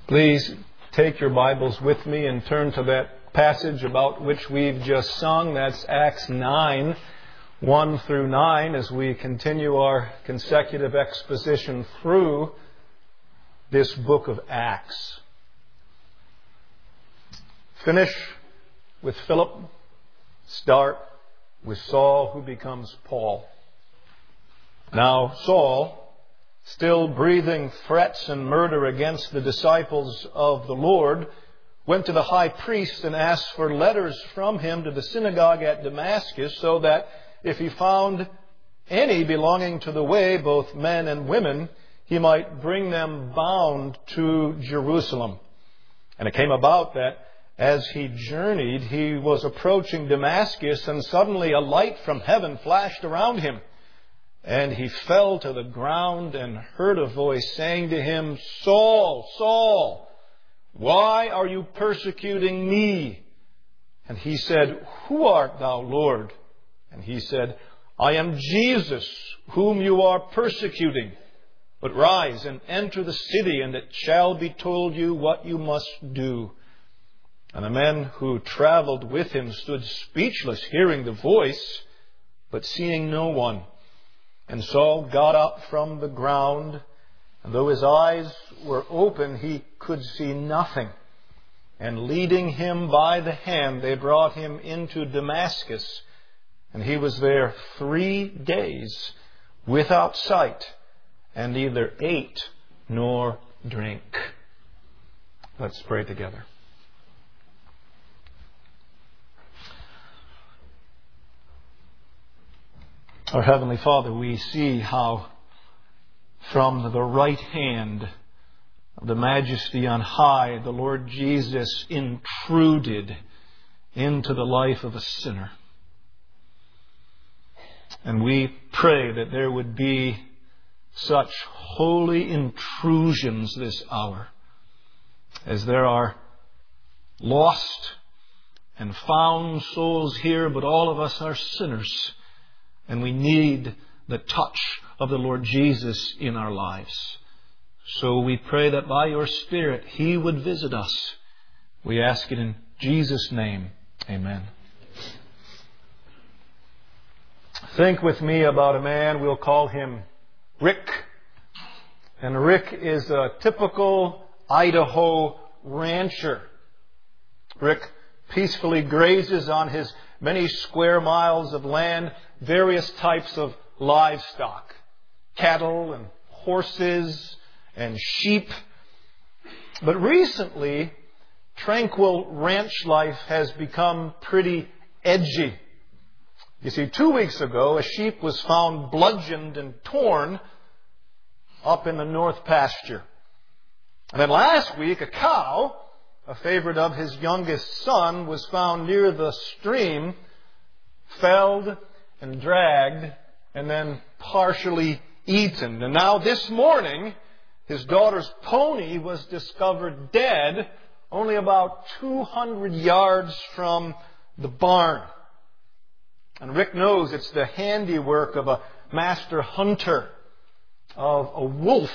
Please take your Bibles with me and turn to that passage about which we've just sung. That's Acts 9, 1 through 9, as we continue our consecutive exposition through this book of Acts. Finish with Philip, start with Saul, who becomes Paul. Now Saul, still breathing threats and murder against the disciples of the Lord, went to the high priest and asked for letters from him to the synagogue at Damascus, so that if he found any belonging to the way, both men and women, he might bring them bound to Jerusalem. And it came about that as he journeyed, he was approaching Damascus, and suddenly a light from heaven flashed around him. And he fell to the ground and heard a voice saying to him, "Saul, Saul, why are you persecuting me?" And he said, "Who art thou, Lord?" And he said, "I am Jesus, whom you are persecuting. But rise and enter the city, and it shall be told you what you must do." And the men who traveled with him stood speechless, hearing the voice, but seeing no one. And Saul got up from the ground, and though his eyes were open, he could see nothing. And leading him by the hand, they brought him into Damascus. And he was there 3 days without sight, and neither ate nor drank. Let's pray together. Our Heavenly Father, we see how from the right hand of the Majesty on high, the Lord Jesus intruded into the life of a sinner. And we pray that there would be such holy intrusions this hour, as there are lost and found souls here, but all of us are sinners. And we need the touch of the Lord Jesus in our lives. So we pray that by your Spirit, He would visit us. We ask it in Jesus' name. Amen. Think with me about a man, we'll call him Rick. And Rick is a typical Idaho rancher. Rick peacefully grazes on his many square miles of land, various types of livestock, cattle and horses and sheep. But recently, tranquil ranch life has become pretty edgy. You see, 2 weeks ago, a sheep was found bludgeoned and torn up in the north pasture. And then last week, a cow, a favorite of his youngest son, was found near the stream, felled and dragged, and then partially eaten. And now this morning, his daughter's pony was discovered dead only about 200 yards from the barn. And Rick knows it's the handiwork of a master hunter, of a wolf.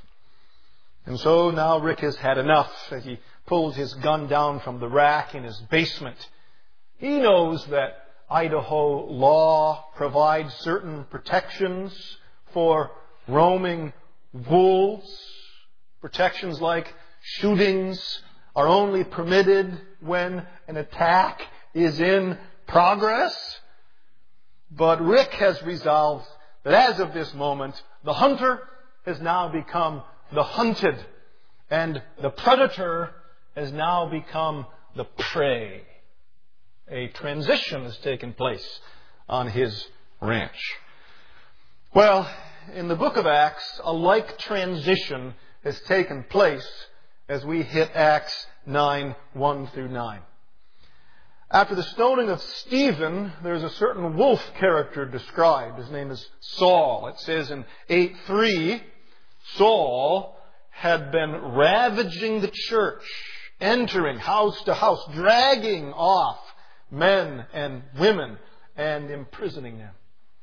And so now Rick has had enough as he pulls his gun down from the rack in his basement. He knows that Idaho law provides certain protections for roaming wolves. Protections like shootings are only permitted when an attack is in progress. But Rick has resolved that as of this moment, the hunter has now become the hunted, and the predator has now become the prey. A transition has taken place on his ranch. Well, in the book of Acts, a like transition has taken place as we hit Acts 9, 1 through 9. After the stoning of Stephen, there's a certain wolf character described. His name is Saul. It says in 8:3, Saul had been ravaging the church, entering house to house, dragging off men and women and imprisoning them.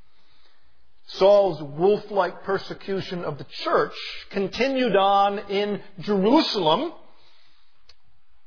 Saul's wolf-like persecution of the church continued on in Jerusalem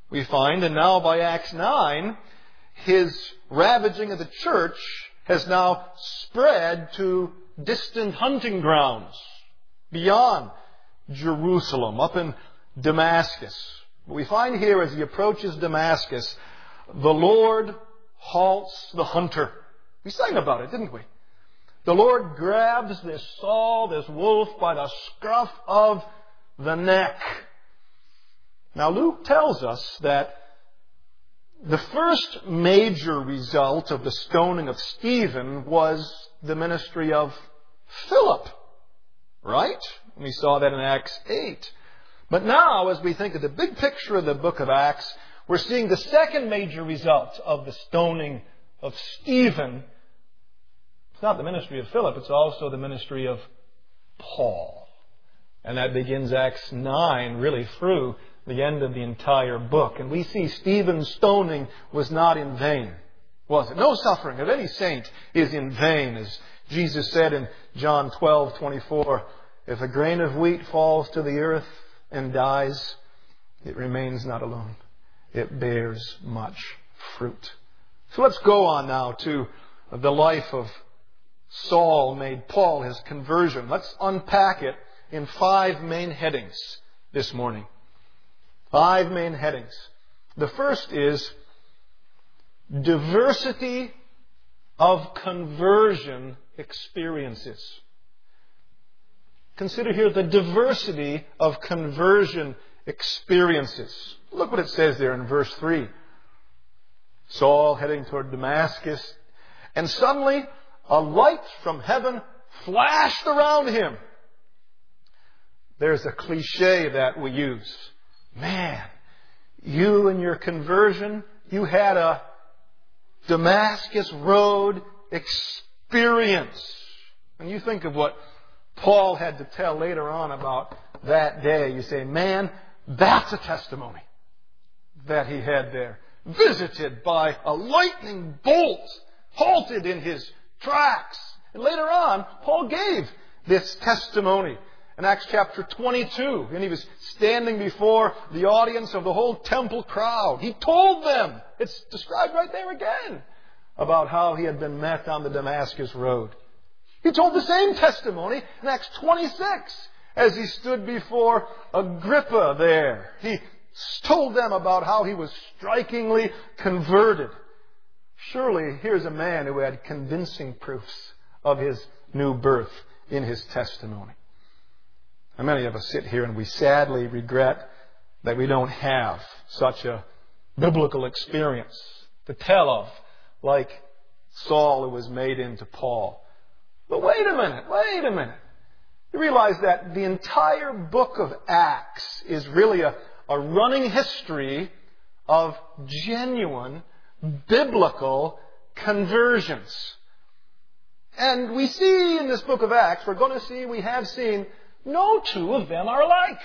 we find, and now by Acts 9, his ravaging of the church has now spread to distant hunting grounds beyond Jerusalem, up in Damascus. What we find here as he approaches Damascus, the Lord halts the hunter. We sang about it, didn't we? The Lord grabs this Saul, this wolf, by the scruff of the neck. Now Luke tells us that the first major result of the stoning of Stephen was the ministry of Philip. Right? We saw that in Acts 8. But now, as we think of the big picture of the book of Acts, we're seeing the second major result of the stoning of Stephen. It's not the ministry of Philip, it's also the ministry of Paul. And that begins Acts 9, really through the end of the entire book. And we see Stephen's stoning was not in vain, was it? No suffering of any saint is in vain. As Jesus said in John 12:24, if a grain of wheat falls to the earth and dies, it remains not alone. It bears much fruit. So let's go on now to the life of Saul made Paul, his conversion. Let's unpack it in 5 main headings this morning. 5 main headings. The first is diversity of conversion experiences. Consider here the diversity of conversion experiences. Look what it says there in verse 3. Saul heading toward Damascus, and suddenly a light from heaven flashed around him. There's a cliche that we use. Man, you and your conversion, you had a Damascus Road experience. And you think of what Paul had to tell later on about that day. You say, man, that's a testimony that he had there. Visited by a lightning bolt, halted in his tracks. And later on, Paul gave this testimony in Acts chapter 22. And he was standing before the audience of the whole temple crowd. He told them, it's described right there again, about how he had been met on the Damascus Road. He told the same testimony in Acts 26 as he stood before Agrippa there. He told them about how he was strikingly converted. Surely here's a man who had convincing proofs of his new birth in his testimony. And many of us sit here and we sadly regret that we don't have such a biblical experience to tell of, like Saul who was made into Paul. But wait a minute. You realize that the entire book of Acts is really a running history of genuine biblical conversions. And we see in this book of Acts, we have seen, no two of them are alike.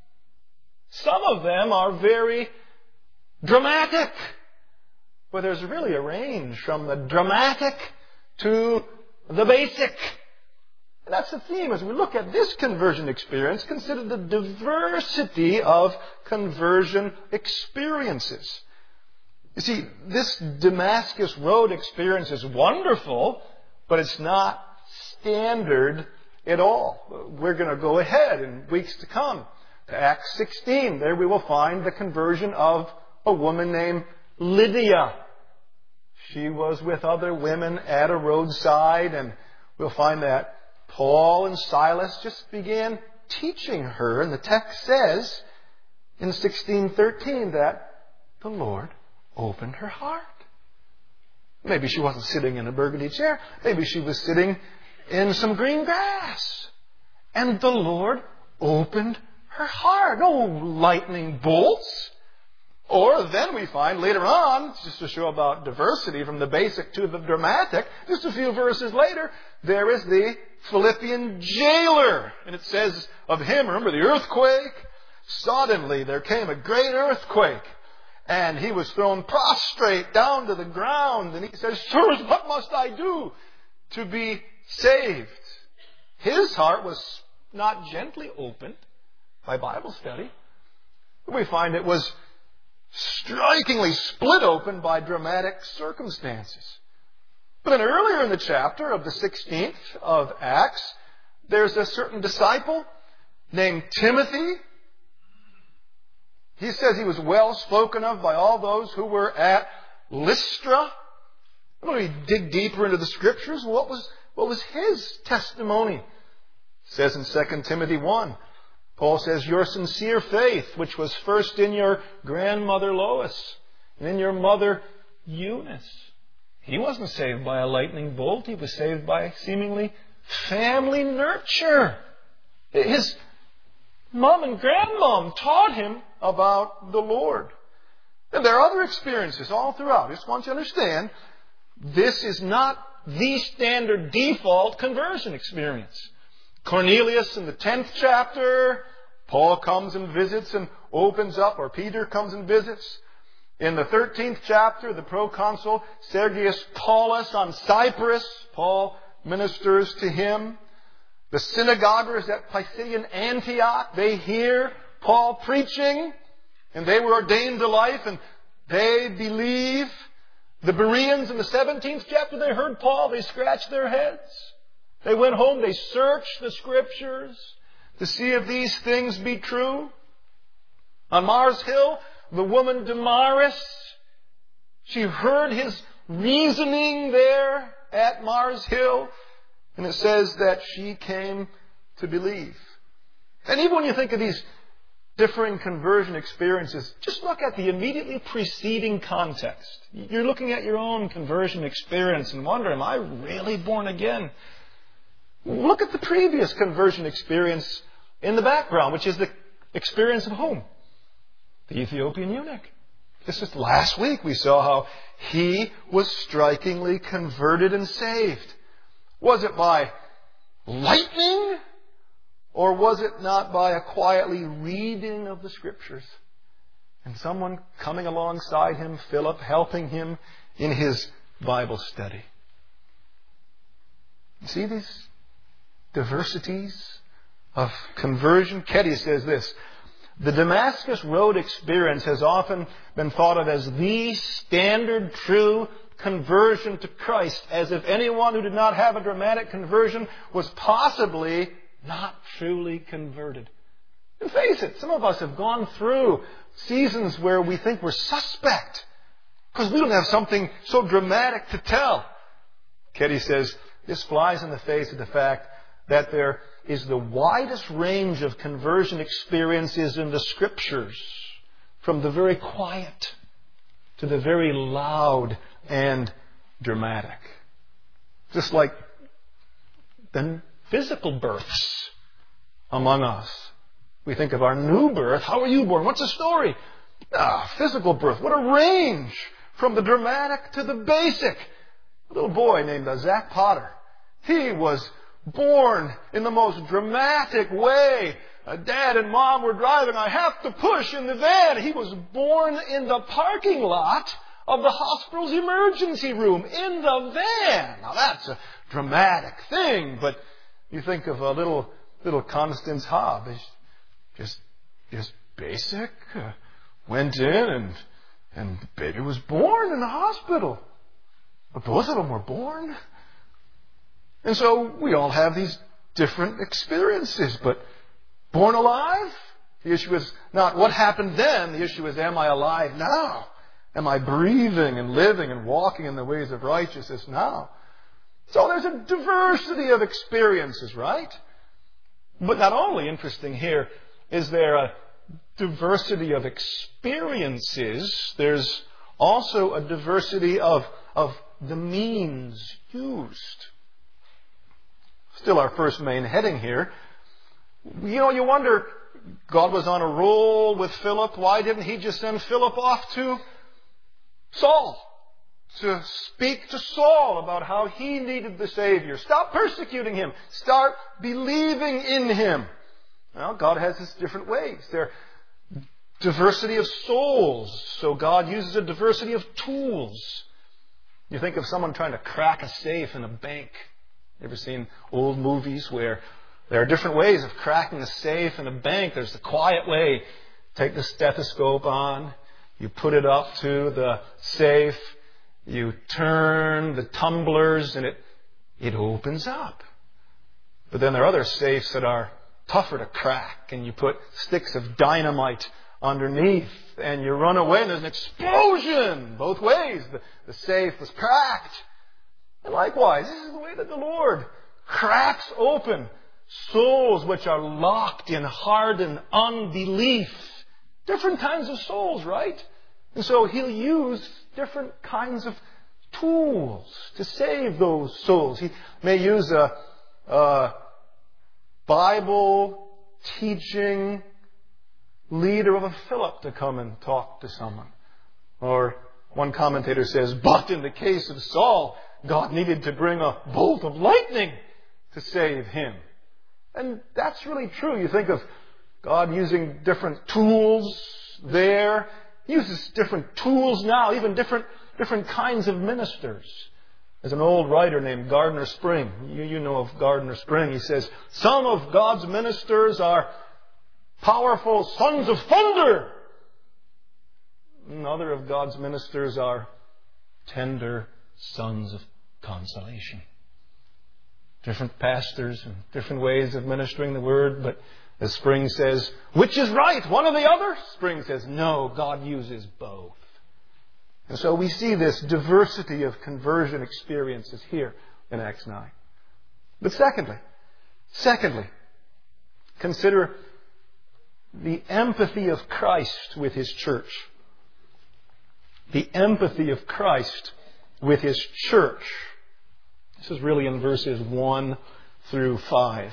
Some of them are very dramatic. But there's really a range from the dramatic to the basic. And that's the theme. As we look at this conversion experience, consider the diversity of conversion experiences. You see, this Damascus Road experience is wonderful, but it's not standard at all. We're going to go ahead in weeks to come to Acts 16. There we will find the conversion of a woman named Lydia. She was with other women at a roadside, and we'll find that Paul and Silas just began teaching her. And the text says in 16:13 that the Lord opened her heart. Maybe she wasn't sitting in a burgundy chair. Maybe she was sitting in some green grass. And the Lord opened her heart. No lightning bolts. Or then we find later on, just to show about diversity from the basic to the dramatic, just a few verses later, there is the Philippian jailer. And it says of him, remember the earthquake? Suddenly there came a great earthquake. And he was thrown prostrate down to the ground. And he says, sirs, what must I do to be saved? His heart was not gently opened by Bible study. We find it was strikingly split open by dramatic circumstances. But then earlier in the chapter of the 16th of Acts, there's a certain disciple named Timothy. He says he was well spoken of by all those who were at Lystra. When we dig deeper into the Scriptures, what was his testimony? It says in 2 Timothy 1, Paul says, your sincere faith, which was first in your grandmother Lois and in your mother Eunice. He wasn't saved by a lightning bolt. He was saved by seemingly family nurture. His mom and grandmom taught him about the Lord. And there are other experiences all throughout. I just want you to understand, this is not the standard default conversion experience. Cornelius in the 10th chapter, Paul comes and visits and opens up, or Peter comes and visits. In the 13th chapter, the proconsul Sergius Paulus on Cyprus, Paul ministers to him. The synagoguers at Pisidian Antioch, they hear Paul preaching, and they were ordained to life, and they believe. The Bereans in the 17th chapter, they heard Paul, they scratched their heads. They went home, they searched the Scriptures to see if these things be true. On Mars Hill, the woman Damaris, she heard his reasoning there at Mars Hill, and it says that she came to believe. And even when you think of these differing conversion experiences, just look at the immediately preceding context. You're looking at your own conversion experience and wonder, am I really born again? Look at the previous conversion experience in the background, which is the experience of whom? The Ethiopian eunuch. This is last week we saw how he was strikingly converted and saved. Was it by lightning? Or was it not by a quietly reading of the Scriptures? And someone coming alongside him, Philip, helping him in his Bible study. You see these diversities of conversion? Ketty says this, the Damascus Road experience has often been thought of as the standard true conversion to Christ, as if anyone who did not have a dramatic conversion was possibly not truly converted. And face it, some of us have gone through seasons where we think we're suspect because we don't have something so dramatic to tell. Ketty says, this flies in the face of the fact that there is the widest range of conversion experiences in the Scriptures, from the very quiet to the very loud and dramatic. Just like the physical births among us. We think of our new birth. How were you born? What's the story? Physical birth. What a range from the dramatic to the basic. A little boy named Zach Potter. He was born in the most dramatic way. Dad and Mom were driving. I have to push in the van. He was born in the parking lot of the hospital's emergency room in the van. Now that's a dramatic thing, but you think of a little Constance Hobb, just basic. Went in and the baby was born in the hospital. But both of them were born. And so we all have these different experiences, but born alive? The issue is not what happened then. The issue is, am I alive now? Am I breathing and living and walking in the ways of righteousness now? So there's a diversity of experiences, right? But not only, interesting here, is there a diversity of experiences, there's also a diversity of the means used. Still our first main heading here. You wonder, God was on a roll with Philip. Why didn't he just send Philip off to Saul to speak to Saul about how he needed the Savior? Stop persecuting him. Start believing in him. Well, God has his different ways. There are diversity of souls, so God uses a diversity of tools. You think of someone trying to crack a safe in a bank. You ever seen old movies where there are different ways of cracking a safe in a bank? There's the quiet way. Take the stethoscope on. You put it up to the safe, you turn the tumblers, and it opens up. But then there are other safes that are tougher to crack, and you put sticks of dynamite underneath, and you run away, and there's an explosion both ways. The safe was cracked. And likewise, this is the way that the Lord cracks open souls which are locked in hardened unbelief. Different kinds of souls, right? And so He'll use different kinds of tools to save those souls. He may use a Bible teaching leader of a Philip to come and talk to someone. Or one commentator says, but in the case of Saul, God needed to bring a bolt of lightning to save him. And that's really true. You think of God using different tools there. He uses different tools now, even different kinds of ministers. There's an old writer named Gardner Spring. You know of Gardner Spring. He says, some of God's ministers are powerful sons of thunder. And other of God's ministers are tender sons of consolation. Different pastors and different ways of ministering the Word, but as Spring says, which is right, one or the other? Spring says, no, God uses both. And so we see this diversity of conversion experiences here in Acts 9. But secondly, consider the empathy of Christ with His church. The empathy of Christ with His church. This is really in verses 1 through 5.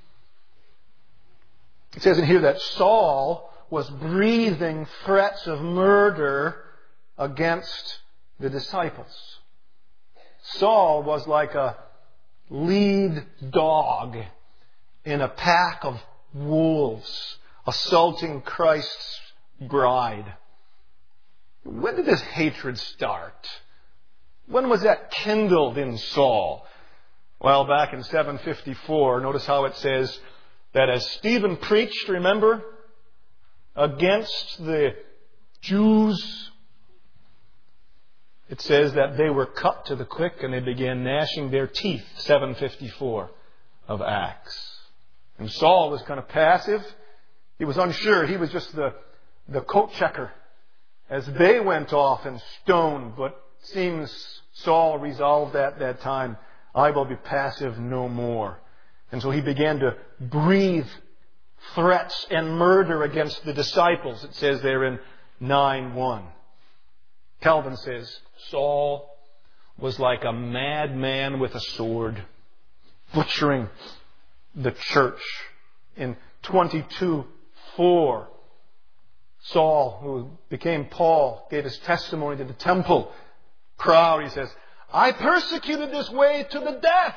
It says in here that Saul was breathing threats of murder against the disciples. Saul was like a lead dog in a pack of wolves assaulting Christ's bride. When did this hatred start? When was that kindled in Saul? Well, back in 754, notice how it says that as Stephen preached, remember, against the Jews, it says that they were cut to the quick and they began gnashing their teeth, 754 of Acts. And Saul was kind of passive. He was unsure. He was just the coat checker as they went off and stoned. But it seems Saul resolved at that time, I will be passive no more. And so he began to breathe threats and murder against the disciples. It says there in 9:1. Calvin says, Saul was like a madman with a sword, butchering the church. In 22:4, Saul, who became Paul, gave his testimony to the temple crowd. He says, I persecuted this way to the death.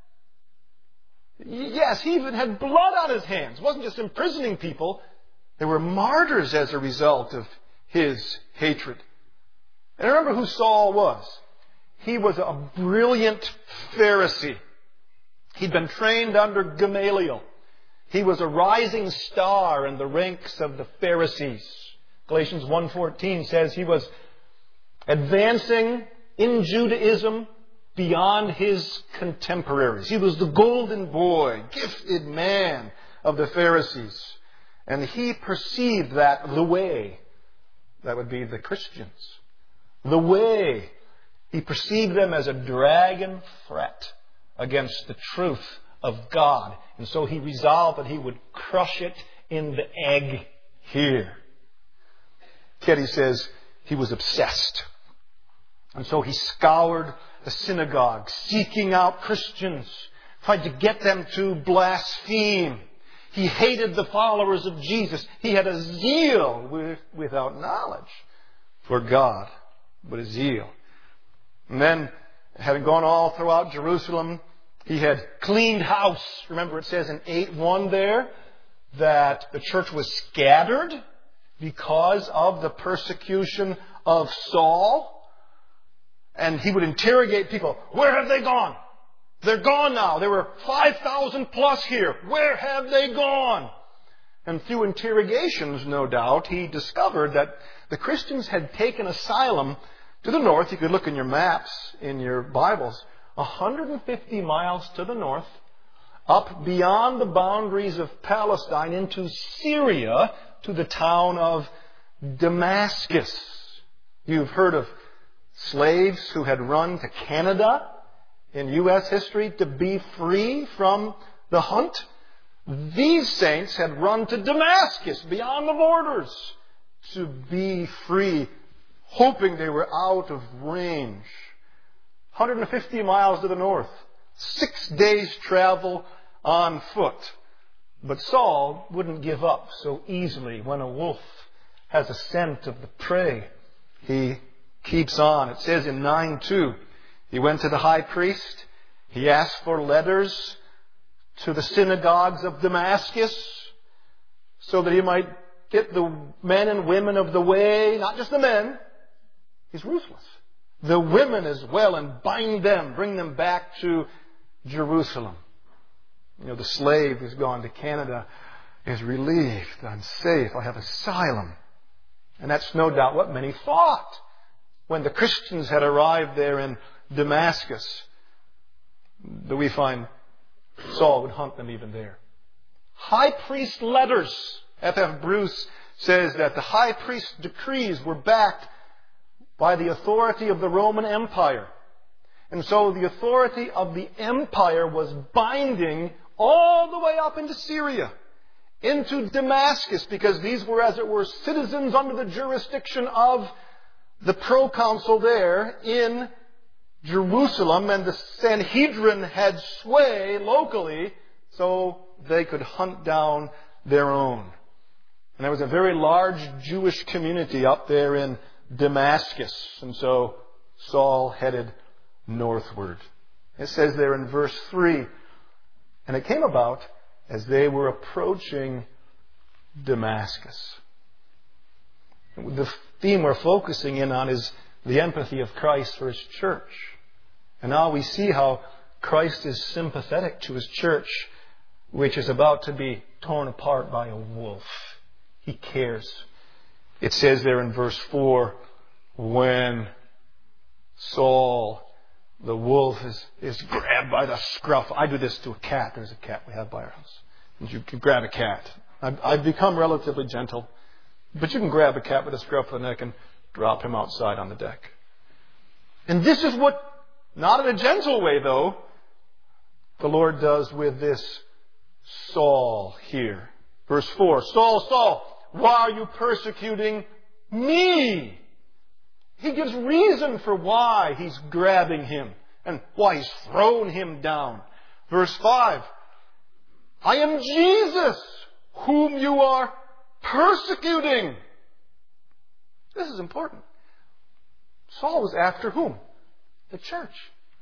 Yes, he even had blood on his hands. It wasn't just imprisoning people. There were martyrs as a result of his hatred. And remember who Saul was. He was a brilliant Pharisee. He'd been trained under Gamaliel. He was a rising star in the ranks of the Pharisees. Galatians 1:14 says he was advancing in Judaism beyond his contemporaries. He was the golden boy, gifted man of the Pharisees. And he perceived that the way, that would be the Christians, the way, he perceived them as a dragon threat against the truth of God. And so he resolved that he would crush it in the egg here. Yet he says he was obsessed. And so he scoured the synagogue, seeking out Christians, tried to get them to blaspheme. He hated the followers of Jesus. He had a zeal without knowledge for God, but a zeal. And then, having gone all throughout Jerusalem, he had cleaned house. Remember it says in 8:1 there that the church was scattered because of the persecution of Saul. And he would interrogate people. Where have they gone? They're gone now. There were 5,000 plus here. Where have they gone? And through interrogations, no doubt, he discovered that the Christians had taken asylum to the north. You could look in your maps, in your Bibles, 150 miles to the north, up beyond the boundaries of Palestine into Syria to the town of Damascus. You've heard of slaves who had run to Canada in U.S. history to be free from the hunt. These saints had run to Damascus beyond the borders to be free, hoping they were out of range. 150 miles to the north, 6 days' travel on foot. But Saul wouldn't give up so easily. When a wolf has a scent of the prey, he keeps on. It says in 9:2, he went to the high priest. He asked for letters to the synagogues of Damascus so that he might get the men and women of the way, not just the men. He's ruthless. The women as well, and bind them, bring them back to Jerusalem. The slave who's gone to Canada is relieved. I'm safe. I have asylum. And that's no doubt what many thought when the Christians had arrived there in Damascus. That we find Saul would hunt them even there. High priest letters. F.F. Bruce says that the high priest's decrees were backed by the authority of the Roman Empire. And so the authority of the empire was binding all the way up into Syria, into Damascus, because these were, as it were, citizens under the jurisdiction of the proconsul there in Jerusalem, and the Sanhedrin had sway locally, so they could hunt down their own. And there was a very large Jewish community up there in Damascus, and so Saul headed northward. It says there in verse 3, and it came about as they were approaching Damascus. The theme we're focusing in on is the empathy of Christ for His church. And now we see how Christ is sympathetic to His church, which is about to be torn apart by a wolf. He cares. It says there in verse 4, when Saul, the wolf, is grabbed by the scruff. I do this to a cat. There's a cat we have by our house. And you can grab a cat. I've become relatively gentle. But you can grab a cat with a scruff of the neck and drop him outside on the deck. And this is what, not in a gentle way though, the Lord does with this Saul here. Verse 4, Saul, Saul, why are you persecuting me? He gives reason for why he's grabbing him and why he's thrown him down. Verse 5, I am Jesus, whom you are persecuting. This is important. Saul was after whom? The church.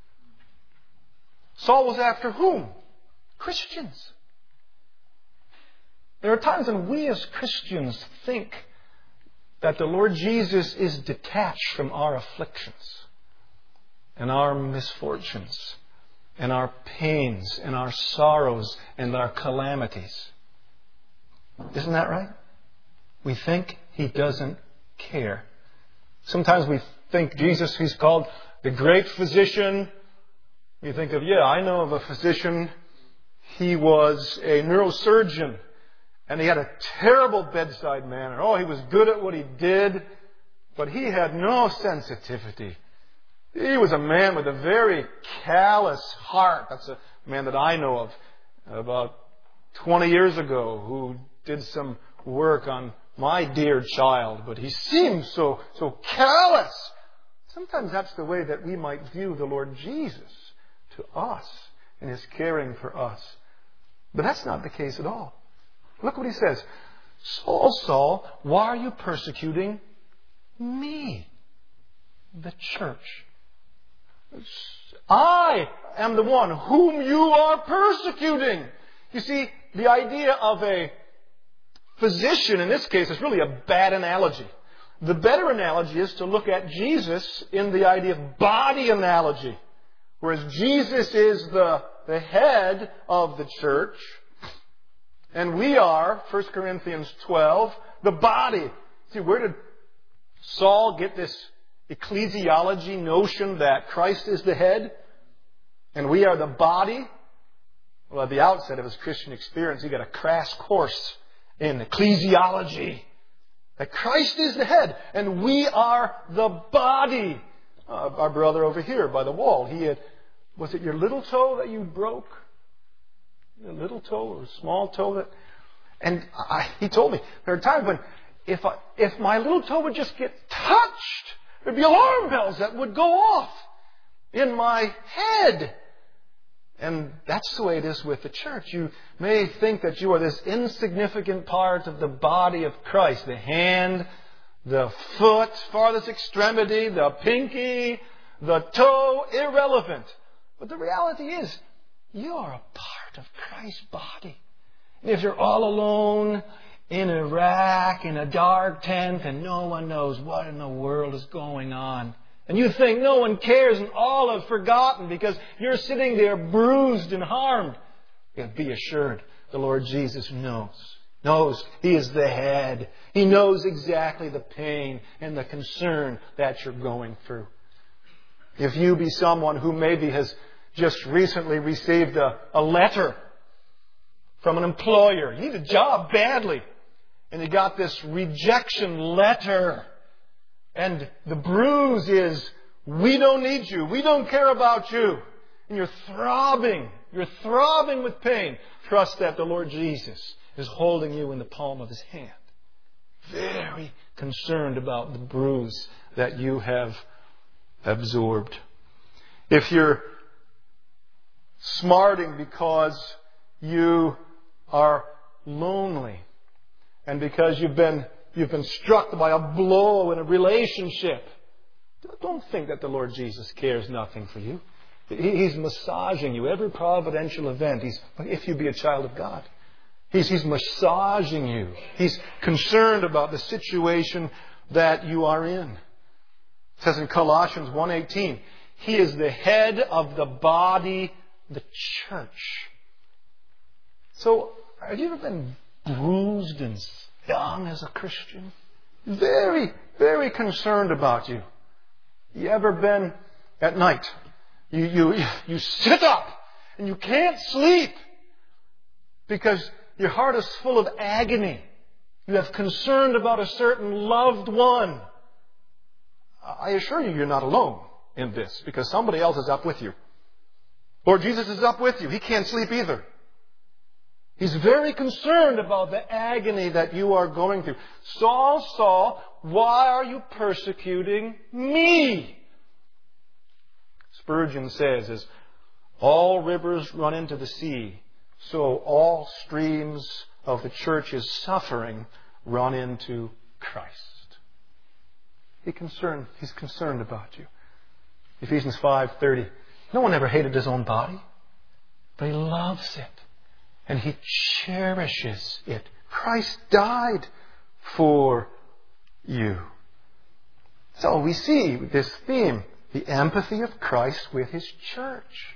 Saul was after whom? Christians. There are times when we as Christians think that the Lord Jesus is detached from our afflictions and our misfortunes and our pains and our sorrows and our calamities. Isn't that right? We think He doesn't care. Sometimes we think Jesus, He's called the great physician. You think of, I know of a physician. He was a neurosurgeon. And he had a terrible bedside manner. Oh, he was good at what he did, but he had no sensitivity. He was a man with a very callous heart. That's a man that I know of about 20 years ago who did some work on my dear child, but he seemed so callous. Sometimes that's the way that we might view the Lord Jesus to us and His caring for us. But that's not the case at all. Look what he says. Saul, Saul, why are you persecuting me, the church? I am the one whom you are persecuting. You see, the idea of a physician in this case is really a bad analogy. The better analogy is to look at Jesus in the idea of body analogy. Whereas Jesus is the head of the church, And we are, 1 Corinthians 12, the body. See, where did Saul get this ecclesiology notion that Christ is the head and we are the body? Well, at the outset of his Christian experience, he got a crash course in ecclesiology. That Christ is the head and we are the body. Our brother over here by the wall, was it your little toe that you broke? Your little toe or small toe he told me there are times when if my little toe would just get touched, there'd be alarm bells that would go off in my head. And that's the way it is with the church. You may think that you are this insignificant part of the body of Christ. The hand, the foot, farthest extremity, the pinky, the toe, irrelevant. But the reality is, you are a part of Christ's body. And if you're all alone in Iraq, in a dark tent, and no one knows what in the world is going on, and you think no one cares and all have forgotten because you're sitting there bruised and harmed, be assured the Lord Jesus knows. He is the head. He knows exactly the pain and the concern that you're going through. If you be someone who maybe has just recently received a letter from an employer, you need a job badly, and you got this rejection letter, and the bruise is, we don't need you. We don't care about you. And you're throbbing with pain. Trust that the Lord Jesus is holding you in the palm of His hand. Very concerned about the bruise that you have absorbed. If you're smarting because you are lonely and because you've been struck by a blow in a relationship, don't think that the Lord Jesus cares nothing for you. He's massaging you. Every providential event, if you be a child of God, He's massaging you. He's concerned about the situation that you are in. It says in Colossians 1:18, He is the head of the body, the church. So, have you ever been bruised and stung as a Christian? Very, very concerned about you. You ever been at night? You sit up and you can't sleep because your heart is full of agony. You have concern about a certain loved one. I assure you, you're not alone in this because somebody else is up with you. Lord Jesus is up with you. He can't sleep either. He's very concerned about the agony that you are going through. Saul, Saul, why are you persecuting me? Spurgeon says, as all rivers run into the sea, so all streams of the church's suffering run into Christ. He's concerned about you. Ephesians 5:30. No one ever hated his own body, but he loves it. And he cherishes it. Christ died for you. So we see this theme, the empathy of Christ with His church.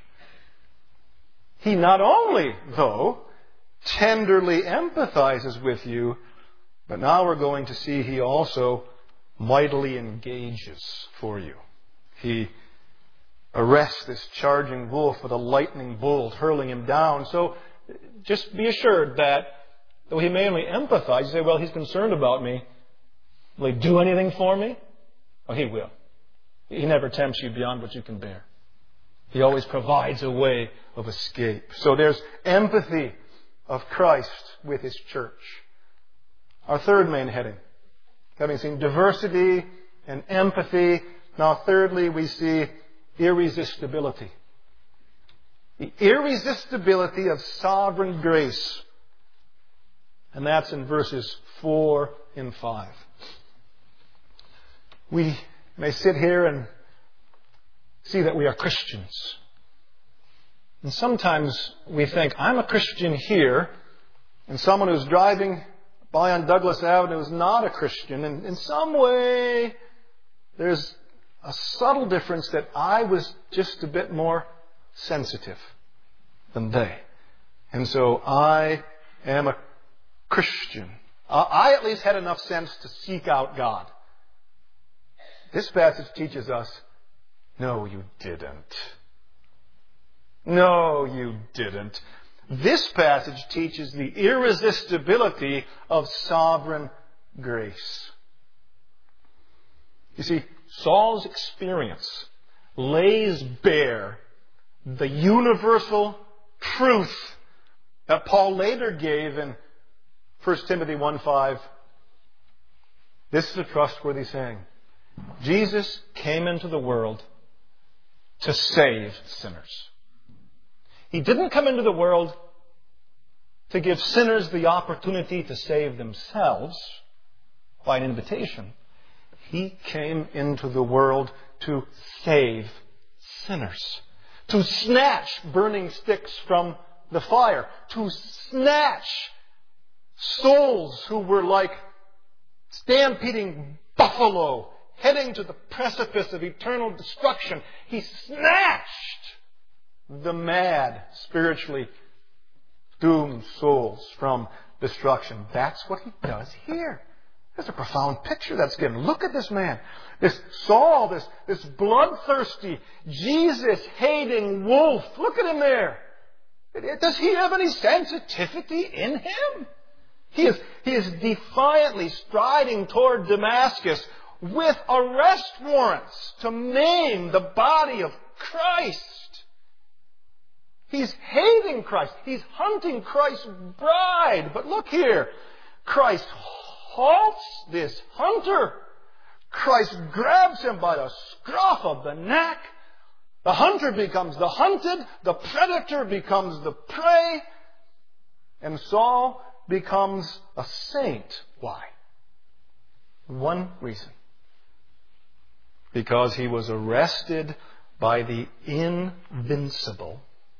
He not only, though, tenderly empathizes with you, but now we're going to see He also mightily engages for you. He arrests this charging wolf with a lightning bolt, hurling him down. So just be assured that though He may only empathize, you say, well, He's concerned about me. Will He do anything for me? Oh, He will. He never tempts you beyond what you can bear. He always provides a way of escape. So there's empathy of Christ with His church. Our third main heading, having seen diversity and empathy, now thirdly we see irresistibility. The irresistibility of sovereign grace. And that's in verses 4 and 5. We may sit here and see that we are Christians. And sometimes we think, I'm a Christian here, and someone who's driving by on Douglas Avenue is not a Christian. And in some way, there's a subtle difference that I was just a bit more sensitive than they. And so I am a Christian. I at least had enough sense to seek out God. This passage teaches us, no, you didn't. No, you didn't. This passage teaches the irresistibility of sovereign grace. You see, Saul's experience lays bare the universal truth that Paul later gave in 1 Timothy 1:5. This is a trustworthy saying. Jesus came into the world to save sinners. He didn't come into the world to give sinners the opportunity to save themselves by an invitation. He came into the world to save sinners, to snatch burning sticks from the fire, to snatch souls who were like stampeding buffalo heading to the precipice of eternal destruction. He snatched the mad, spiritually doomed souls from destruction. That's what he does here. There's a profound picture that's given. Look at this man. This Saul, this bloodthirsty, Jesus-hating wolf. Look at him there. Does he have any sensitivity in him? He is defiantly striding toward Damascus with arrest warrants to maim the body of Christ. He's hating Christ. He's hunting Christ's bride. But look here. Christ halts this hunter. Christ grabs him by the scruff of the neck. The hunter becomes the hunted. The predator becomes the prey. And Saul becomes a saint. Why? One reason. Because he was arrested by the invincible,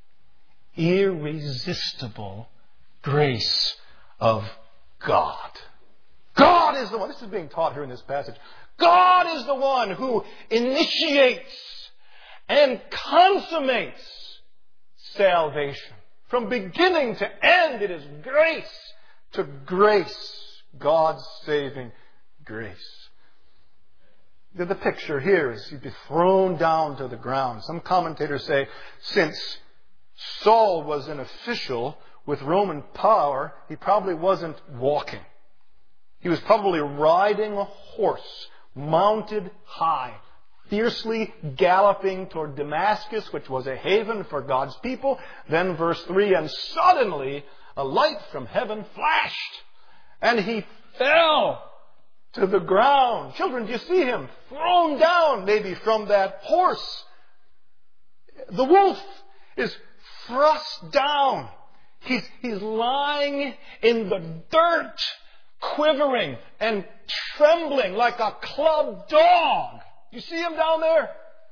irresistible grace of God. God is the one, this is being taught here in this passage. God is the one who initiates and consummates salvation. From beginning to end, it is grace to grace. God's saving grace. The picture here is he'd be thrown down to the ground. Some commentators say, since Saul was an official with Roman power, he probably wasn't walking. He was probably riding a horse, mounted high, fiercely galloping toward Damascus, which was a haven for God's people. Then verse 3, and suddenly a light from heaven flashed, and he fell to the ground. Children, do you see him? Thrown down maybe from that horse. The wolf is thrust down. He's lying in the dirt, quivering and trembling like a clubbed dog. You see him down there?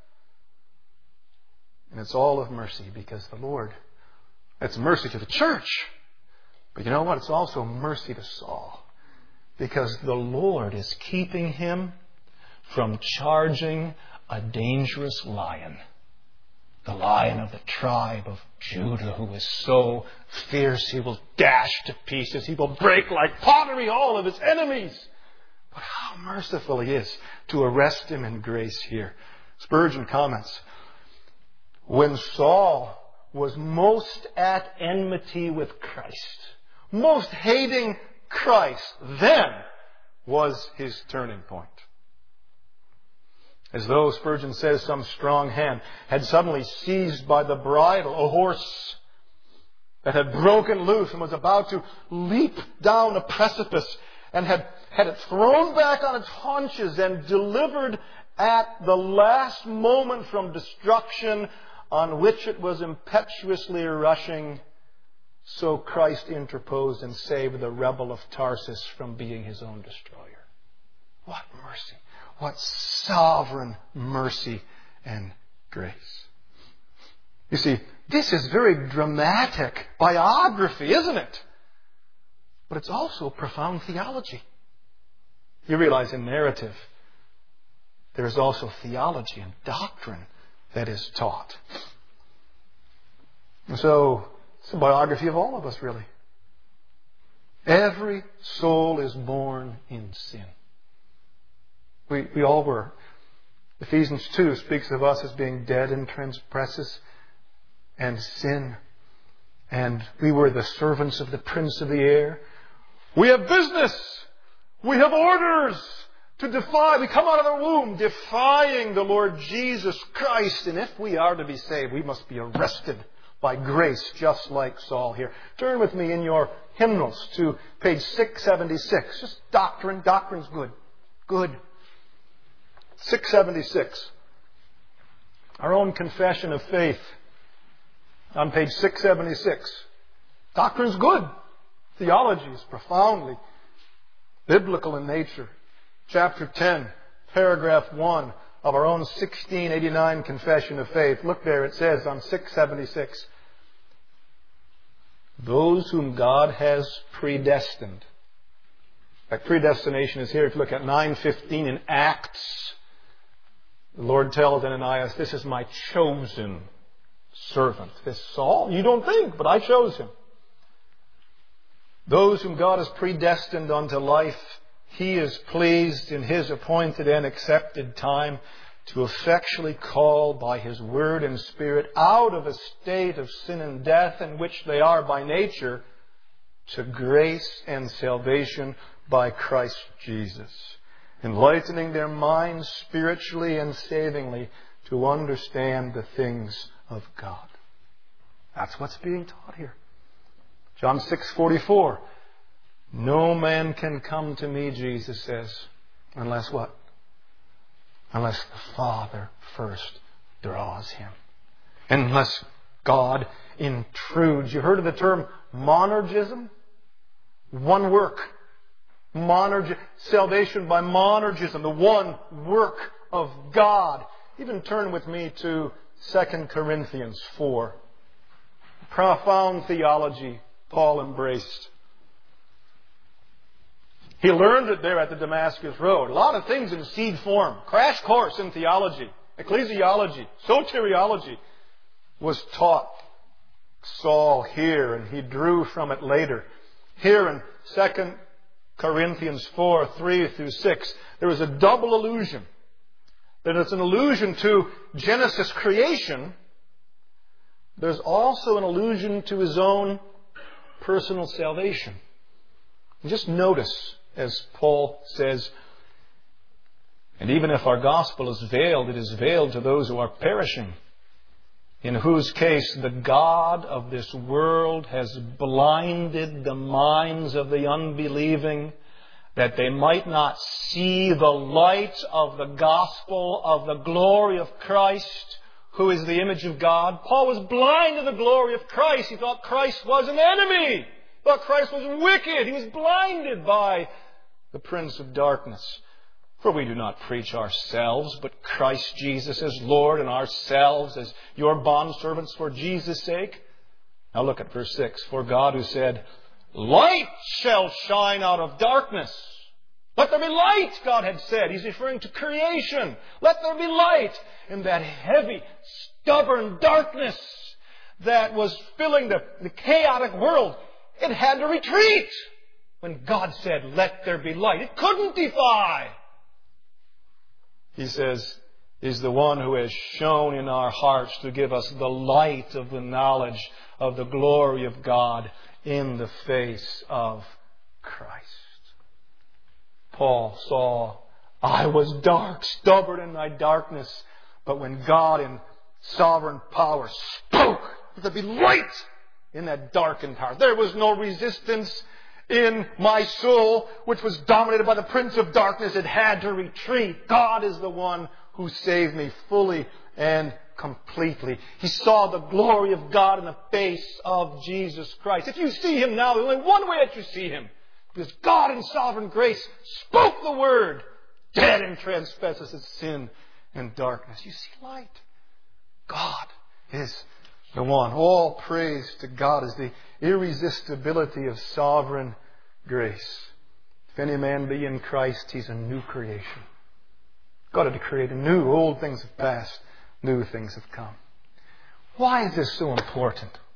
And it's all of mercy because the Lord, it's mercy to the church. But you know what? It's also mercy to Saul. Because the Lord is keeping him from charging a dangerous lion. The lion of the tribe of Judah, who is so fierce he will dash to pieces. He will break like pottery all of his enemies. But how merciful he is to arrest him in grace here. Spurgeon comments, when Saul was most at enmity with Christ, most hating Christ, then was his turning point. As though, Spurgeon says, some strong hand had suddenly seized by the bridle a horse that had broken loose and was about to leap down a precipice, and had it thrown back on its haunches and delivered at the last moment from destruction on which it was impetuously rushing. So Christ interposed and saved the rebel of Tarsus from being his own destroyer. What mercy! What sovereign mercy and grace. You see, this is very dramatic biography, isn't it? But it's also profound theology. You realize in narrative, there is also theology and doctrine that is taught. And so, it's a biography of all of us, really. Every soul is born in sin. We all were. Ephesians 2 speaks of us as being dead in transgressions and sin. And we were the servants of the prince of the air. We have business. We have orders to defy. We come out of the womb defying the Lord Jesus Christ. And if we are to be saved, we must be arrested by grace, just like Saul here. Turn with me in your hymnals to page 676. Just doctrine. Doctrine's good. Good. 676. Our own confession of faith on page 676. Doctrine's good. Theology is profoundly biblical in nature. Chapter 10, paragraph 1 of our own 1689 confession of faith. Look there, it says on 676. Those whom God has predestined. That predestination is here. If you look at 9:15 in Acts, the Lord tells Ananias, this is my chosen servant. This Saul, you don't think, but I chose him. Those whom God has predestined unto life, He is pleased in His appointed and accepted time to effectually call by His Word and Spirit out of a state of sin and death in which they are by nature to grace and salvation by Christ Jesus, enlightening their minds spiritually and savingly to understand the things of God. That's what's being taught here. John 6:44. No man can come to me, Jesus says, unless what? Unless the Father first draws him. Unless God intrudes. You heard of the term monergism? One work. Salvation by monergism, the one work of God. Even turn with me to 2 Corinthians 4. Profound theology Paul embraced. He learned it there at the Damascus Road. A lot of things in seed form. Crash course in theology, ecclesiology, soteriology was taught Saul here, and he drew from it later. Here in 2 Corinthians 4, 3 through 6, there is a double allusion. That it's an allusion to Genesis creation. There's also an allusion to his own personal salvation. And just notice, as Paul says, and even if our gospel is veiled, it is veiled to those who are perishing, in whose case the God of this world has blinded the minds of the unbelieving, that they might not see the light of the gospel of the glory of Christ, who is the image of God. Paul was blind to the glory of Christ. He thought Christ was an enemy. He thought Christ was wicked. He was blinded by the prince of darkness. For we do not preach ourselves, but Christ Jesus as Lord, and ourselves as your bondservants for Jesus' sake. Now look at verse 6. For God, who said, light shall shine out of darkness. Let there be light, God had said. He's referring to creation. Let there be light. In that heavy, stubborn darkness that was filling the chaotic world, it had to retreat. When God said, let there be light, it couldn't defy. He says, is the one who has shone in our hearts to give us the light of the knowledge of the glory of God in the face of Christ. Paul saw, I was dark, stubborn in my darkness, but when God in sovereign power spoke, let there be light in that darkened heart. There was no resistance in my soul, which was dominated by the prince of darkness. It had to retreat. God is the one who saved me fully and completely. He saw the glory of God in the face of Jesus Christ. If you see Him now, there's only one way that you see Him. Because God in sovereign grace spoke the word, dead in trespasses, sin, and darkness. You see light. God is the one. All praise to God is the irresistibility of sovereign grace. If any man be in Christ, he's a new creation. God had to create anew. Old things have passed. New things have come. Why is this so important?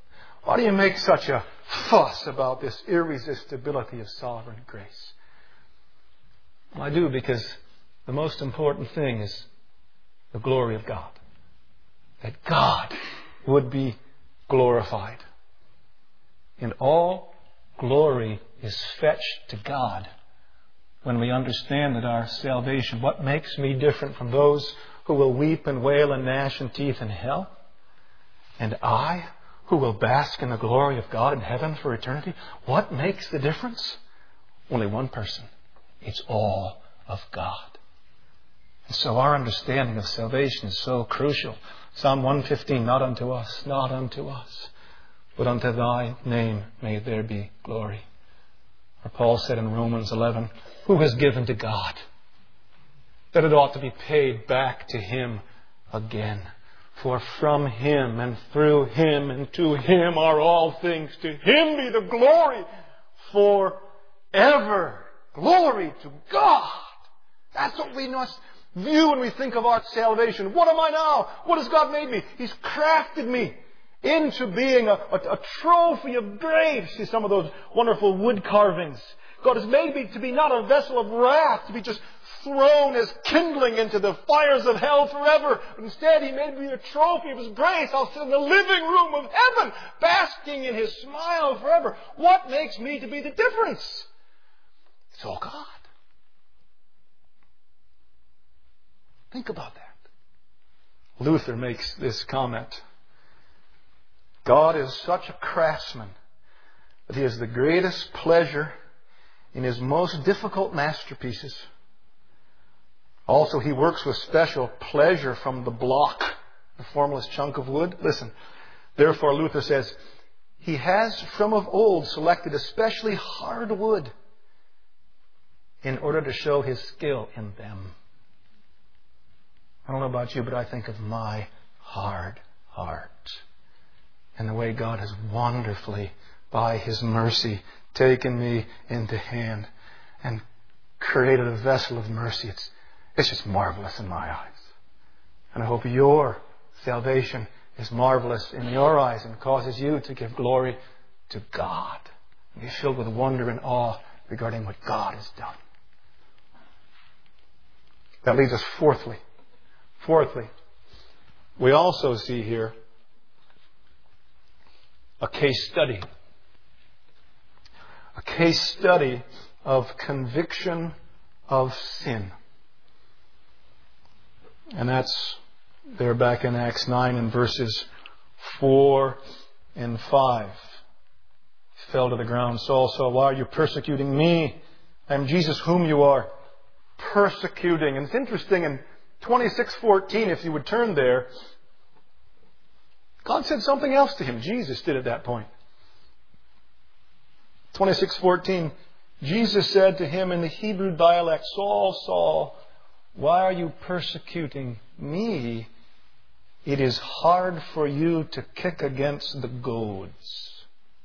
Why do you make such a fuss about this irresistibility of sovereign grace? Well, I do because the most important thing is the glory of God. That God would be glorified. And all glory is fetched to God when we understand that our salvation, what makes me different from those who will weep and wail and gnash and teeth in hell? And I, who will bask in the glory of God in heaven for eternity, what makes the difference? Only one person. It's all of God. And so our understanding of salvation is so crucial. Psalm 115, not unto us, but unto thy name may there be glory. Or Paul said in Romans 11, who has given to God that it ought to be paid back to Him again? For from Him and through Him and to Him are all things. To Him be the glory forever. Glory to God. That's what we must view when we think of our salvation. What am I now? What has God made me? He's crafted me into being a trophy of grace. See some of those wonderful wood carvings. God has made me to be not a vessel of wrath, to be just thrown as kindling into the fires of hell forever. Instead, He made me a trophy of His grace. I'll sit in the living room of heaven, basking in His smile forever. What makes me to be the difference? It's all God. Think about that. Luther makes this comment. God is such a craftsman that He has the greatest pleasure in His most difficult masterpieces. Also, He works with special pleasure from the block, the formless chunk of wood. Listen, therefore Luther says, He has from of old selected especially hard wood in order to show His skill in them. I don't know about you, but I think of my hard heart and the way God has wonderfully, by His mercy, taken me into hand and created a vessel of mercy. It's just marvelous in my eyes. And I hope your salvation is marvelous in your eyes and causes you to give glory to God. And be filled with wonder and awe regarding what God has done. That leads us fourthly, we also see here a case study. A case study of conviction of sin. And that's there back in Acts 9 and verses 4 and 5. He fell to the ground. Saul, Saul, why are you persecuting me? I am Jesus whom you are persecuting. And it's interesting, in 26:14, if you would turn there, God said something else to him. Jesus did at that point. 26:14, Jesus said to him in the Hebrew dialect, Saul, Saul, why are you persecuting me? It is hard for you to kick against the goads.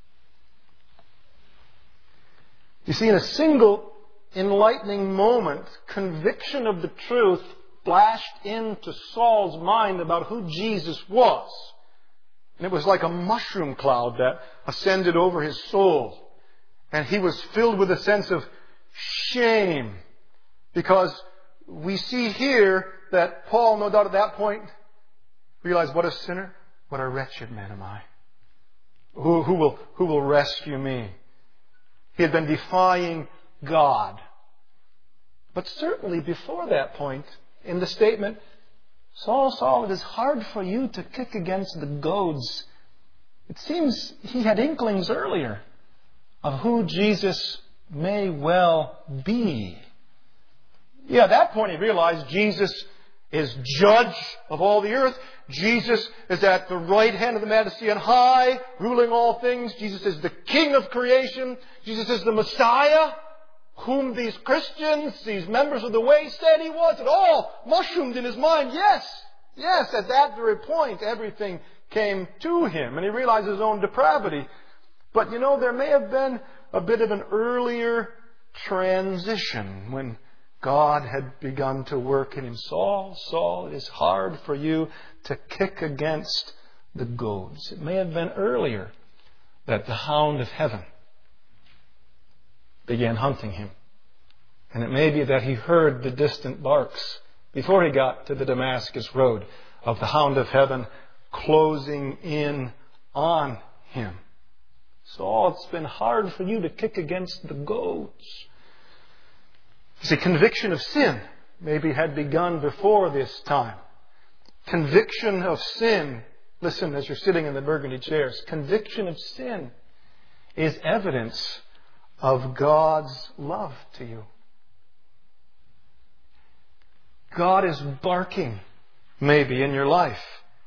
You see, in a single enlightening moment, conviction of the truth flashed into Saul's mind about who Jesus was. And it was like a mushroom cloud that ascended over his soul. And he was filled with a sense of shame. Because we see here that Paul, no doubt at that point, realized, what a sinner, what a wretched man am I. Who will rescue me? He had been defying God. But certainly before that point, in the statement, Saul, Saul, it is hard for you to kick against the goads. It seems he had inklings earlier of who Jesus may well be. Yeah, at that point he realized Jesus is judge of all the earth. Jesus is at the right hand of the Majesty on high, ruling all things. Jesus is the King of creation. Jesus is the Messiah, whom these Christians, these members of the way, said He was. It all mushroomed in his mind. Yes, at that very point, everything came to him, and he realized his own depravity. But there may have been a bit of an earlier transition when God had begun to work in him. Saul, Saul, it is hard for you to kick against the goads. It may have been earlier that the hound of heaven began hunting him. And it may be that he heard the distant barks before he got to the Damascus road of the hound of heaven closing in on him. Saul, it's been hard for you to kick against the goads. You see, conviction of sin maybe had begun before this time. Conviction of sin, listen as you're sitting in the burgundy chairs, conviction of sin is evidence of God's love to you. God is barking, maybe, in your life.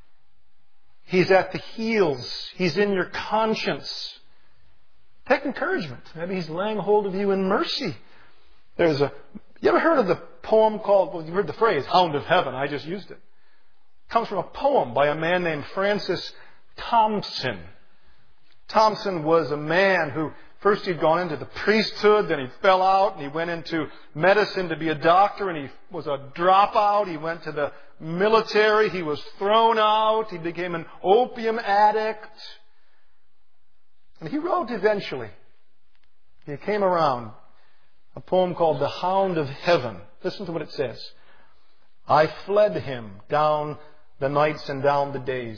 He's at the heels. He's in your conscience. Take encouragement. Maybe He's laying hold of you in mercy. You ever heard of the poem called, well, you heard the phrase, Hound of Heaven. I just used it. It comes from a poem by a man named Francis Thompson. Thompson was a man who first he'd gone into the priesthood, then he fell out and he went into medicine to be a doctor, and he was a dropout. He went to the military. He was thrown out. He became an opium addict. And he wrote eventually, he came around, a poem called The Hound of Heaven. Listen to what it says. I fled him down the nights and down the days.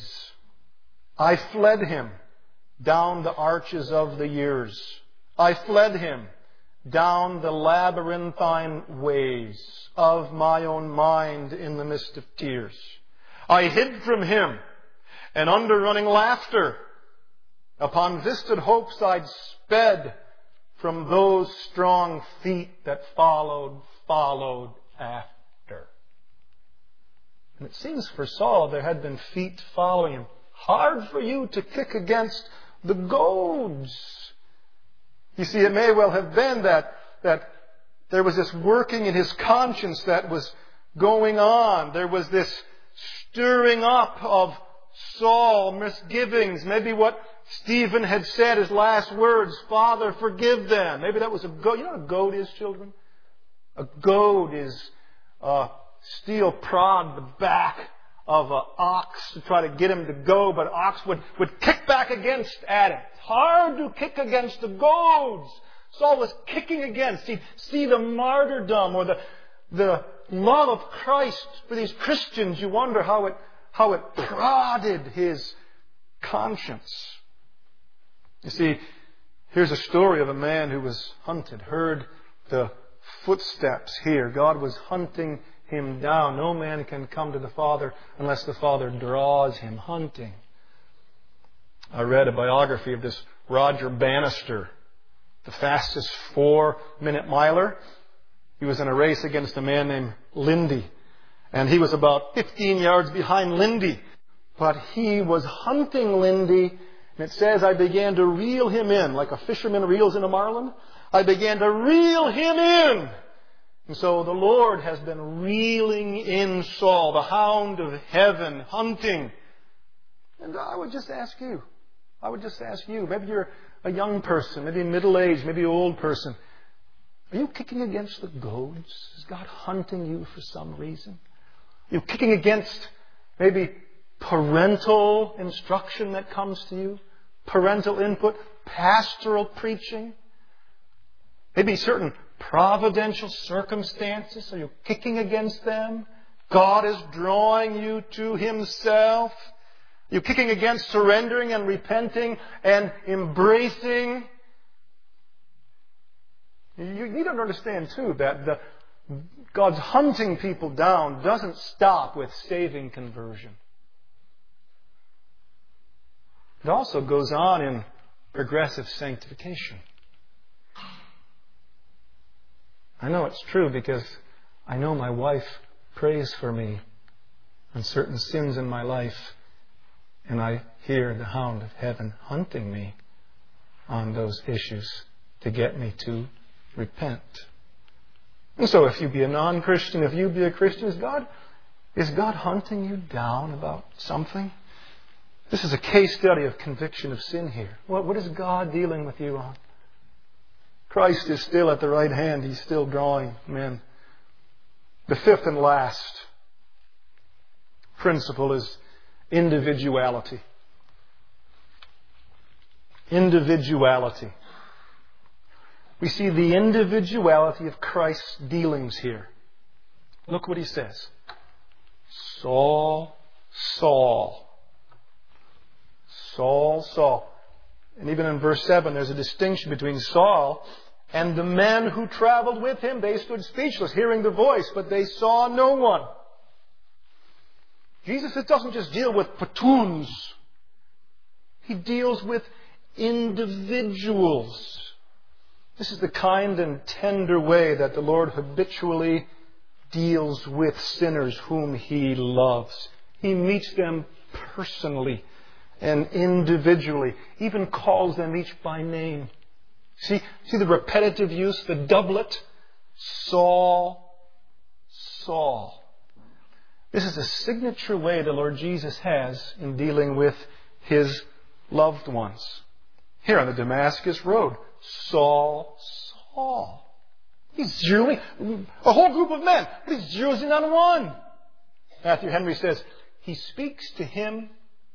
I fled him down the arches of the years. I fled him down the labyrinthine ways of my own mind in the mist of tears. I hid from him, and under running laughter, upon vistaed hopes I'd sped from those strong feet that followed after. And it seems for Saul there had been feet following him. Hard for you to kick against the goads. You see, it may well have been that there was this working in his conscience that was going on. There was this stirring up of Saul, misgivings. Maybe what Stephen had said, his last words, Father, forgive them. Maybe that was a goad. You know what a goad is, children? A goad is steel prod the back of an ox to try to get him to go, but an ox would kick back against at it. It's hard to kick against the goads. Saul was kicking against. He'd see the martyrdom or the love of Christ for these Christians. You wonder how it prodded his conscience. You see, here's a story of a man who was hunted, heard the footsteps here. God was hunting him down. No man can come to the Father unless the Father draws him, hunting. I read a biography of this Roger Bannister, the fastest 4-minute miler. He was in a race against a man named Lindy. And he was about 15 yards behind Lindy. But he was hunting Lindy. And it says, I began to reel him in, like a fisherman reels in a marlin. I began to reel him in. And so the Lord has been reeling in Saul, the hound of heaven, hunting. And I would just ask you, maybe you're a young person, maybe middle-aged, maybe an old person. Are you kicking against the goads? Is God hunting you for some reason? Are you kicking against maybe parental instruction that comes to you? Parental input? Pastoral preaching? Maybe certain providential circumstances? Are you kicking against them? God is drawing you to Himself. You're kicking against surrendering and repenting and embracing. You need to understand too that God's hunting people down doesn't stop with saving conversion. It also goes on in progressive sanctification. I know it's true because I know my wife prays for me on certain sins in my life, and I hear the hound of heaven hunting me on those issues to get me to repent. And so if you be a non-Christian, if you be a Christian, is God hunting you down about something? This is a case study of conviction of sin here. What is God dealing with you on? Christ is still at the right hand. He's still drawing men. The fifth and last principle is individuality. Individuality. We see the individuality of Christ's dealings here. Look what he says. Saul, Saul. Saul, Saul. And even in verse 7, there's a distinction between Saul and the men who traveled with him. They stood speechless, hearing the voice, but they saw no one. Jesus doesn't just deal with platoons. He deals with individuals. This is the kind and tender way that the Lord habitually deals with sinners whom He loves. He meets them personally and individually, even calls them each by name. See the repetitive use, the doublet? Saul, Saul. This is a signature way the Lord Jesus has in dealing with His loved ones. Here on the Damascus Road, Saul, Saul. He's zeroing a whole group of men, but he's zeroing in on one. Matthew Henry says, He speaks to him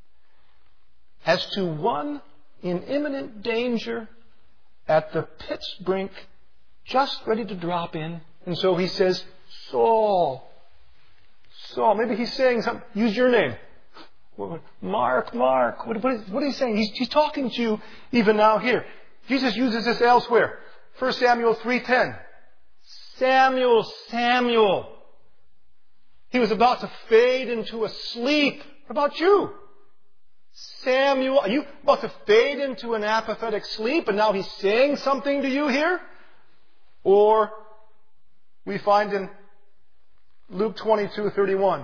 as to one in imminent danger at the pit's brink, just ready to drop in. And so He says, Saul, Saul. Maybe He's saying something. Use your name. Mark, Mark. What is He saying? He's talking to you even now here. Jesus uses this elsewhere. 1 Samuel 3:10. Samuel, Samuel. He was about to fade into a sleep. What about you? Samuel, are you about to fade into an apathetic sleep and now He's saying something to you here? Or we find in Luke 22:31,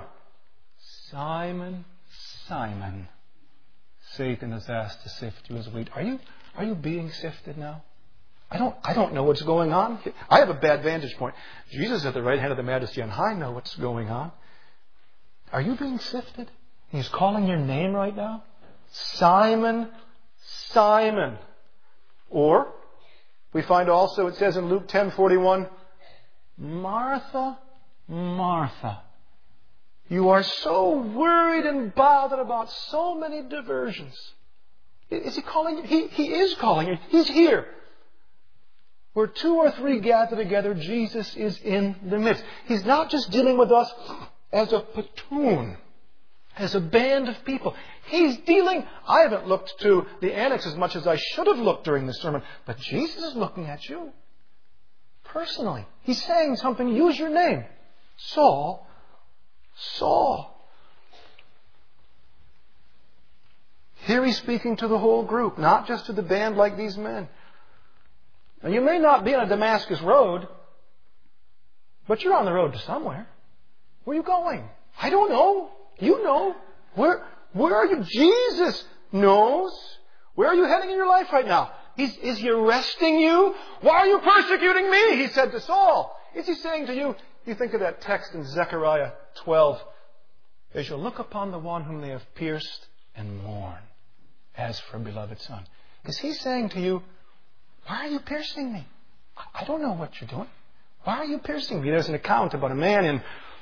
Simon, Simon, Satan has asked to sift you as wheat. Are you being sifted now? I don't know what's going on. I have a bad vantage point. Jesus at the right hand of the Majesty on high know what's going on. Are you being sifted? He's calling your name right now. Simon, Simon. Or we find also, it says in Luke 10:41, Martha, Martha, you are so worried and bothered about so many diversions. Is He calling you? He is calling you. He's here. Where two or three gather together, Jesus is in the midst. He's not just dealing with us as a platoon, as a band of people. He's dealing... I haven't looked to the annex as much as I should have looked during this sermon, but Jesus is looking at you personally. He's saying something. Use your name. Saul, Saul. Here He's speaking to the whole group, not just to the band like these men. Now, you may not be on a Damascus road, but you're on the road to somewhere. Where are you going? I don't know. You know. Where are you? Jesus knows. Where are you heading in your life right now? Is He arresting you? Why are you persecuting me? He said to Saul. Is He saying to you, you think of that text in Zechariah 12, they shall look upon the one whom they have pierced and mourn as for a beloved son. Is He saying to you, why are you piercing me? I don't know what you're doing. Why are you piercing me? There's an account about a man in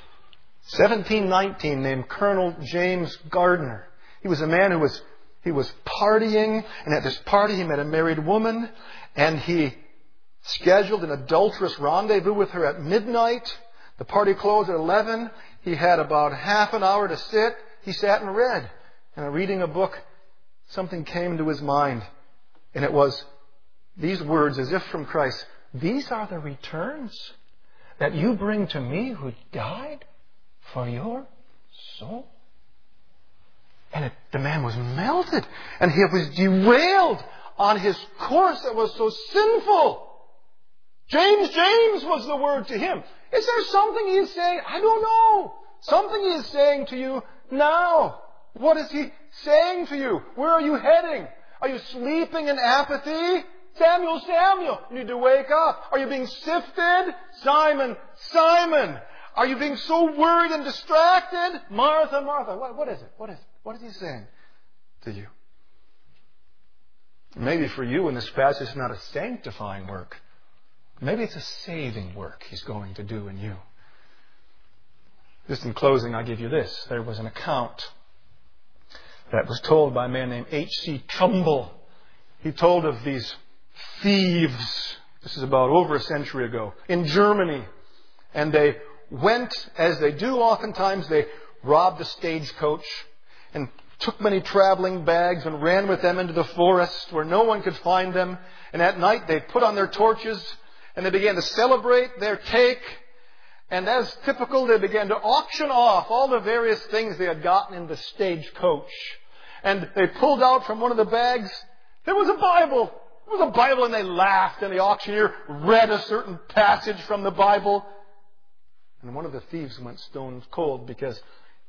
1719 named Colonel James Gardner. He was a man who was partying, and at this party he met a married woman, and he scheduled an adulterous rendezvous with her at midnight. The party closed at 11. He had about half an hour to sit. He sat and read. And reading a book, something came to his mind, and it was these words, as if from Christ, these are the returns that you bring to me who died for your soul. And the man was melted. And he was derailed on his course that was so sinful. James was the word to him. Is there something He is saying? I don't know. Something He is saying to you now. What is He saying to you? Where are you heading? Are you sleeping in apathy? Samuel, Samuel, you need to wake up. Are you being sifted? Simon, Simon, are you being so worried and distracted? Martha, Martha, what is it? What is it? What is He saying to you? Maybe for you in this passage, it's not a sanctifying work. Maybe it's a saving work He's going to do in you. Just in closing, I'll give you this. There was an account that was told by a man named H.C. Trumbull. he told of these thieves. This is about over a century ago in Germany. And they went, as they do oftentimes, they robbed a stagecoach and took many traveling bags and ran with them into the forest where no one could find them. And at night they put on their torches and they began to celebrate their take. And as typical, they began to auction off all the various things they had gotten in the stagecoach. And they pulled out from one of the bags, there was a Bible. It was a Bible, and they laughed, and the auctioneer read a certain passage from the Bible. And one of the thieves went stone cold because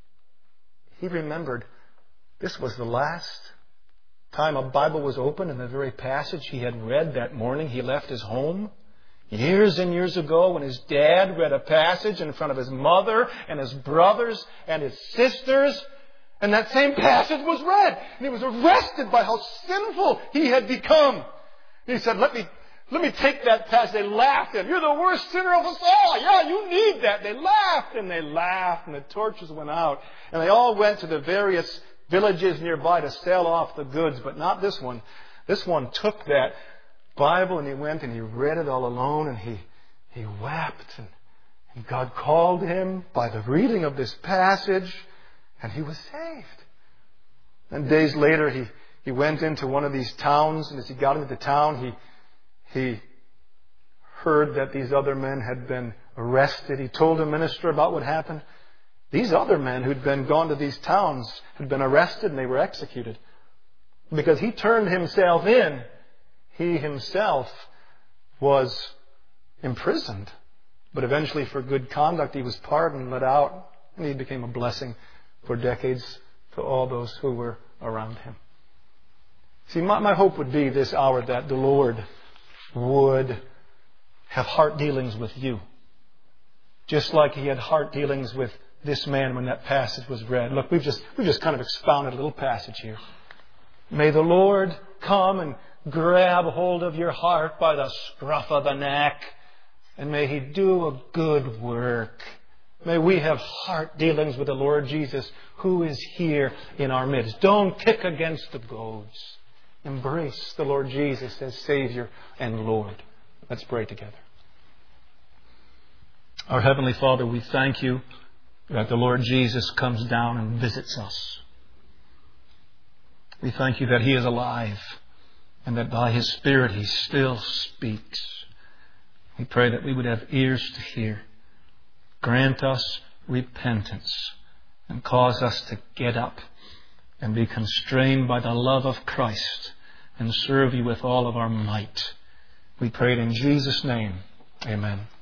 he remembered this was the last time a Bible was opened in the very passage he had read that morning he left his home. Years and years ago, when his dad read a passage in front of his mother and his brothers and his sisters, and that same passage was read. And he was arrested by how sinful he had become. He said, let me take that passage. They laughed at him. You're the worst sinner of us all. Yeah, you need that. They laughed and they laughed, and the torches went out. And they all went to the various villages nearby to sell off the goods, but not this one. This one took that Bible and he went and he read it all alone, and he wept. And God called him by the reading of this passage, and he was saved. And days later he went into one of these towns, and as he got into the town, he heard that these other men had been arrested. He told a minister about what happened. These other men who'd gone to these towns had been arrested and they were executed. Because he turned himself in, he himself was imprisoned. But eventually for good conduct he was pardoned, let out, and he became a blessing for decades to all those who were around him. See, my hope would be this hour that the Lord would have heart dealings with you. Just like he had heart dealings with this man when that passage was read. Look, we've just kind of expounded a little passage here. May the Lord come and grab hold of your heart by the scruff of the neck, and may he do a good work. May we have heart dealings with the Lord Jesus, who is here in our midst. Don't kick against the goads. Embrace the Lord Jesus as Savior and Lord. Let's pray together. Our Heavenly Father, we thank you that the Lord Jesus comes down and visits us. We thank you that he is alive and that by his Spirit he still speaks. We pray that we would have ears to hear. Grant us repentance and cause us to get up and be constrained by the love of Christ and serve you with all of our might. We pray it in Jesus' name. Amen.